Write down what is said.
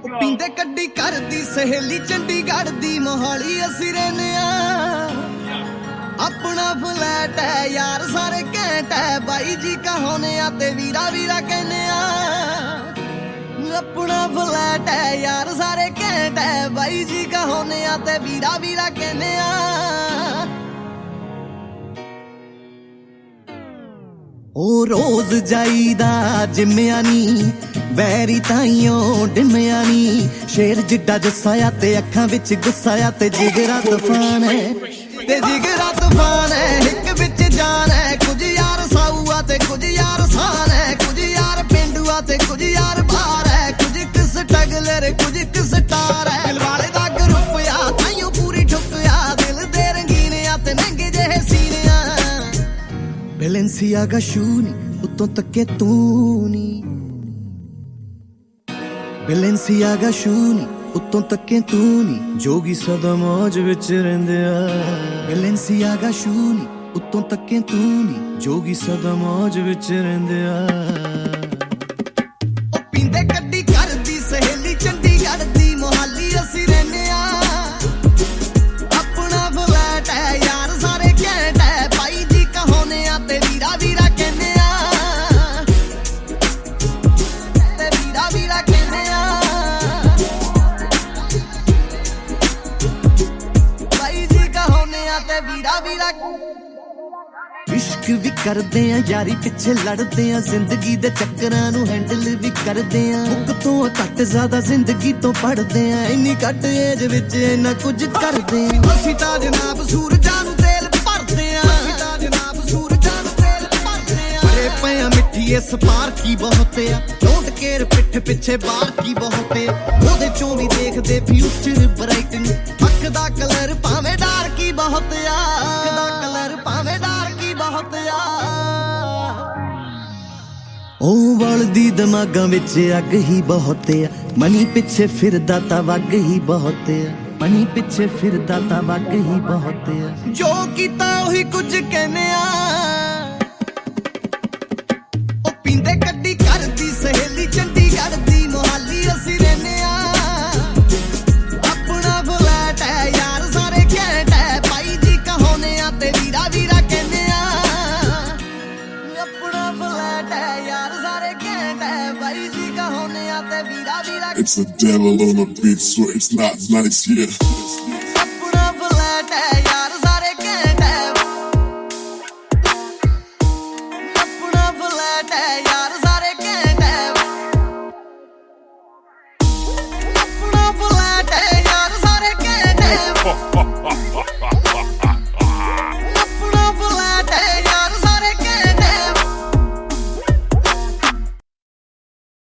ਪੀਂਦੇ ਕੱਢੀ ਕਰਦੀ ਸਹੇਲੀ ਚੰਡੀਗੜ੍ਹ ਦੀ ਮੋਹਾਲੀ ਅਸੀਂ ਰਹਿੰਦੇ ਆ। ਆਪਣਾ ਫਲੈਟ ਹੈ ਯਾਰ ਸਾਰੇ ਘੈਂਟ ਹੈ ਬਾਈ ਜੀ ਕਹਾਉਨੇ ਆ ਤੇ ਵੀਰਾ ਵੀਰਾ ਕਹਿੰਦੇ ਆ। ਆਪਣਾ ਫਲੈਟ ਹੈ ਯਾਰ ਸਾਰੇ ਘੈਂਟ ਹੈ ਬਾਈ ਜੀ ਕਹਾਉਨੇ ਆ ਤੇ ਵੀਰਾ ਵੀਰਾ ਕਹਿੰਦੇ ਆ। ਉਹ ਰੋਜ਼ ਜਾਈਦਾ ਜਿੰਮਿਆ ਨੀ ਬੈਰੀ ਤਾਈਓ ਡਿੰਮਿਆ ਨੀ। ਸ਼ੇਰ ਜਿੱਡਾ ਜੱਸਾ ਆ ਤੇ ਅੱਖਾਂ ਵਿੱਚ ਗੁੱਸਾ ਆ ਤੇ ਜਿਗਰਾ ਤੂਫਾਨ ਹੈ ਤੇ ਜਿਗਰਾ ਤੂਫਾਨ ਹੈ। ਇੱਕ ਵਿੱਚ ਜਾਨ ਹੈ ਕੁਝ ਯਾਰ ਸਾਊ ਆ ਤੇ ਕੁਝ ਯਾਰ ਸਾਨ ਹੈ। ਕੁਝ ਯਾਰ ਪਿੰਡੂ ਆ ਤੇ ਕੁਝ ਯਾਰ ਬਾਹਰ ਹੈ। ਕੁਝ ਕਿਸ ਟਗਲਰ ਕੁਝ ਕਿਸ ਟਾਰ ਹੈ। ਦਿਲ ਵਾਲੇ ਦਾ ਗਰੁੱਪ ਆ ਤਾਈਓ ਪੂਰੀ ਠੁੱਕ ਆ। ਦਿਲ ਦੇ ਰੰਗੀਨ ਆ ਤੇ ਨੰਗੇ ਜਿਹੇ ਸੀਨੇ ਆ। ਬੈਲੈਂਸੀਆਗਾ ਸ਼ੂ ਨੀ ਉੱਤੋਂ ਤੱਕੇ ਤੂੰ ਨੀ। ਬੈਲੈਂਸੀਆਗਾ ਸ਼ੂ ਨੀ ਉੱਤੋਂ ਤੱਕੇ ਤੂੰ ਨੀ। ਜੋਗੀ ਸਦਾ ਮੌਜ ਵਿੱਚ ਰਹਿੰਦੇ ਆ। ਬੈਲੈਂਸੀਆਗਾ ਸ਼ੂ ਨੀ ਉੱਤੋਂ ਤੱਕੇ ਤੂੰ ਨੀ। ਜੋਗੀ ਸਦਾ ਮੌਜ ਵਿੱਚ ਰਹਿੰਦੇ ਆ। ਉਹ ਪੀਂਦੇ ਕੱਢੀ ਕਰਦੀ ਸਹੇਲੀ ਚੰਡੀਗੜ੍ਹ ਦੀ ਮੋਹਾਲੀ ਅਸੀਂ ਰਹਿੰਦੇ ਆ। ਆਪਣਾ ਫਲੈਟ ਹੈ ਯਾਰ ਸਾਰੇ ਘੈਂਟ ਹੈ ਬਾਈ ਜੀ ਕਹਾਉਨੇ ਆ ਤੇ ਵੀਰਾ ਵੀਰਾ ਕਹਿੰਦੇ ਆ। ਤੇ ਵੀਰਾ ਵੀਰਾ ਕਹਿੰਦੇ ਆ। ਬਾਈ ਜੀ ਕਹਾਉਨੇ ਆ ਤੇ ਵੀਰਾ ਵੀਰਾ। ਇਸ਼ਕ ਵੀ ਕਰਦੇ ਆ ਯਾਰੀ ਪਿੱਛੇ ਲੜਦੇ ਆ। ਜ਼ਿੰਦਗੀ ਦੇ ਚੱਕਰਾਂ ਨੂੰ ਹੈਂਡਲ ਵੀ ਕਰਦੇ ਆ। ਮੁੱਕ ਤੋਂ ਘੱਟ ਜ਼ਿਆਦਾ ਜ਼ਿੰਦਗੀ ਤੋਂ ਪੜਦੇ ਆ। ਇੰਨੀ ਘੱਟ ਏਜ ਵਿੱਚ ਇੰਨਾ ਕੁਝ ਕਰਦੇ ਆ। ਅਸੀਂ ਤਾਂ ਜਨਾਬ ਸੂਰਜਾਂ ਨੂੰ ਤੇਲ ਭਰਦੇ ਆ। ਅਸੀਂ ਤਾਂ ਜਨਾਬ ਸੂਰਜਾਂ ਨੂੰ ਤੇਲ ਭਰਦੇ ਆ। ਬੜੇ ਪਏ ਆ ਮਿੱਠੀ ਇਸ ਪਾਰਕੀ ਬਹੁਤ ਆ। ਡੋਂਟ ਕੇਅਰ ਪਿੱਠ ਪਿੱਛੇ ਬਾਰਕੀ ਬਹੁਤ ਆ। ਉਹਦੇ ਚੋਂ ਵੀ ਦੇਖਦੇ ਫਿਊਚਰ ਬ੍ਰਾਈਟ ਨੂੰ। ਅੱਖ ਦਾ ਕਲਰ ਭਾਵੇਂ ਡਾਰਕੀ ਬਹੁਤ ਆ। ਅੱਖ ਦਾ ਕਲਰ ਭਾਵੇਂ ਡਾਰਕੀ ਬਹੁਤ ਆ। ਉਹ ਵਲਦੀ ਦਿਮਾਗਾਂ ਵਿੱਚ ਅੱਗ ਹੀ ਬਹੁਤ ਆ। ਮਨੀ ਪਿੱਛੇ ਫਿਰਦਾ ਤਾਂ ਵੱਗ ਹੀ ਬਹੁਤ ਆ। ਮਨੀ ਪਿੱਛੇ ਫਿਰਦਾ ਤਾਂ ਵੱਗ ਹੀ ਬਹੁਤ ਆ। ਜੋ ਕੀਤਾ ਉਹੀ ਕੁਝ ਕਹਿੰਦੇ ਆ। ਉਹ ਪੀਂਦੇ ਕੱਢੀ ਕਰਦੀ ਸਹੇਲੀ ਚੰਡੀਗੜ੍ਹ ਦੀ ਮੋਹਾਲੀ ਅਸੀਂ ਰਹਿੰਦੇ ਆ। ਆਪਣਾ ਫਲੈਟ ਹੈ ਯਾਰ ਸਾਰੇ ਘੈਂਟ ਹੈ ਬਾਈ ਜੀ ਕਹਾਉਨੇ ਆ ਤੇ ਵੀਰਾ ਵੀਰਾ ਕਹਿੰਦੇ ਆ। ਆਪਣਾ ਫਲੈਟ ਹੈ ਯਾਰ ਸਾਰੇ ਘੈਂਟ ਹੈ ਬਾਈ ਜੀ ਕਹਾਉਨੇ ਆ ਤੇ ਵੀਰਾ ਵੀਰਾ। It's the devil on the beat, so it's not nice, yeah. ਆਪਣਾ ਫਲੈਟ ਹੈ ਯਾਰ ਸਾਰੇ ਘੈਂਟ ਹੈ। ਆਪਣਾ ਫਲੈਟ ਹੈ ਯਾਰ ਸਾਰੇ ਘੈਂਟ ਹੈ। ਆਪਣਾ ਫਲੈਟ ਹੈ ਯਾਰ ਸਾਰੇ ਘੈਂਟ ਹੈ।